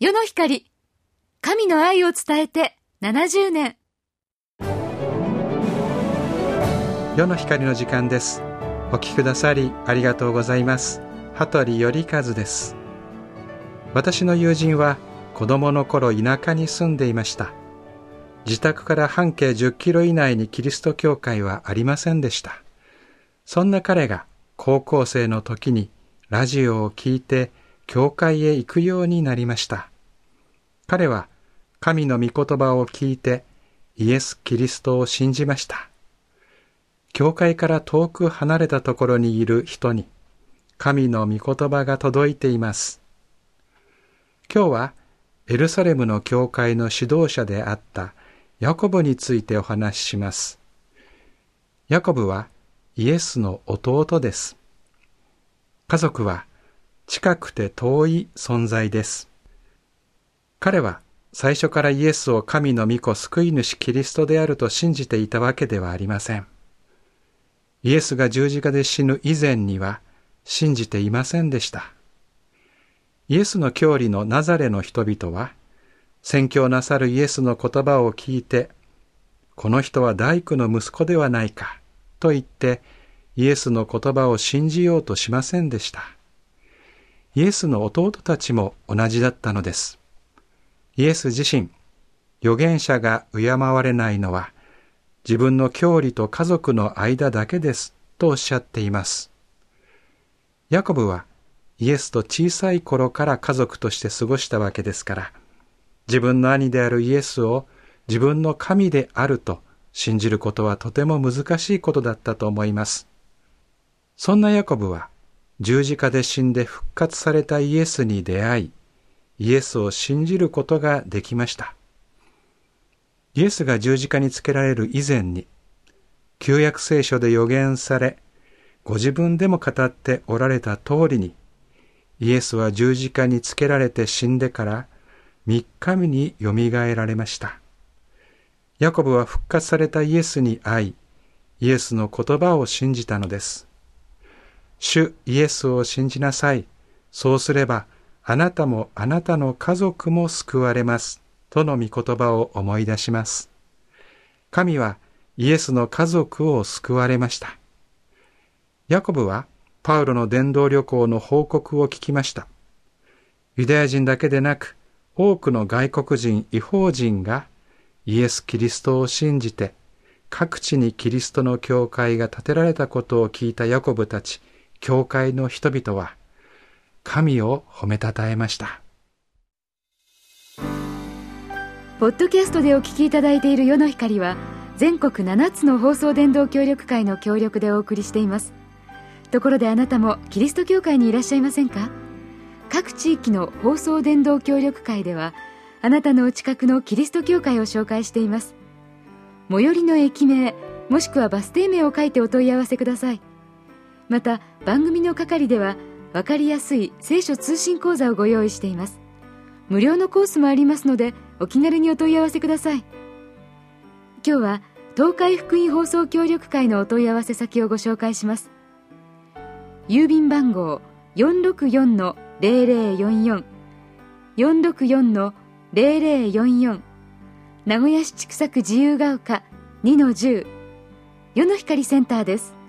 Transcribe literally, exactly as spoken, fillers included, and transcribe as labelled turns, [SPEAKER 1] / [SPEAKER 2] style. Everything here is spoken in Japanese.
[SPEAKER 1] 世の光、神の愛を伝えてななじゅうねん。
[SPEAKER 2] 世の光の時間です。お聞きくださりありがとうございます。羽鳥頼和です。私の友人は子供の頃田舎に住んでいました。自宅から半径じゅっキロ以内にキリスト教会はありませんでした。そんな彼が高校生の時にラジオを聞いて教会へ行くようになりました。彼は神の御言葉を聞いてイエス・キリストを信じました。教会から遠く離れたところにいる人に神の御言葉が届いています。今日はエルサレムの教会の指導者であったヤコブについてお話しします。ヤコブはイエスの弟です。家族は近くて遠い存在です。彼は最初からイエスを神の御子救い主キリストであると信じていたわけではありません。イエスが十字架で死ぬ以前には信じていませんでした。イエスの教理のナザレの人々は宣教なさるイエスの言葉を聞いて、この人は大工の息子ではないかと言ってイエスの言葉を信じようとしませんでした。イエスの弟たちも同じだったのです。イエス自身、預言者が敬われないのは自分の教理と家族の間だけですとおっしゃっています。ヤコブはイエスと小さい頃から家族として過ごしたわけですから、自分の兄であるイエスを自分の神であると信じることはとても難しいことだったと思います。そんなヤコブは十字架で死んで復活されたイエスに出会い、イエスを信じることができました。イエスが十字架につけられる以前に、旧約聖書で預言され、ご自分でも語っておられた通りに、イエスは十字架につけられて死んでから三日目によみがえられました。ヤコブは復活されたイエスに会い、イエスの言葉を信じたのです。主イエスを信じなさい。そうすれば、あなたもあなたの家族も救われます。との御言葉を思い出します。神はイエスの家族を救われました。ヤコブはパウロの伝道旅行の報告を聞きました。ユダヤ人だけでなく、多くの外国人、異邦人がイエス・キリストを信じて、各地にキリストの教会が建てられたことを聞いたヤコブたち、教会の人々は、神を褒めたたえました。
[SPEAKER 1] ポッドキャストでお聞きいただいている世の光は、全国ななつの放送伝道協力会の協力でお送りしています。ところであなたもキリスト教会にいらっしゃいませんか？各地域の放送伝道協力会では、あなたのお近くのキリスト教会を紹介しています。最寄りの駅名、もしくはバス停名を書いてお問い合わせください。また、番組の係では、わかりやすい聖書通信講座をご用意しています。無料のコースもありますので、お気軽にお問い合わせください。今日は東海福音放送協力会のお問い合わせ先をご紹介します。郵便番号 よんろくよんのゼロゼロよんよん よんろくよんのゼロゼロよんよん、名古屋市千種区自由が丘 にのじゅう 世の光センターです。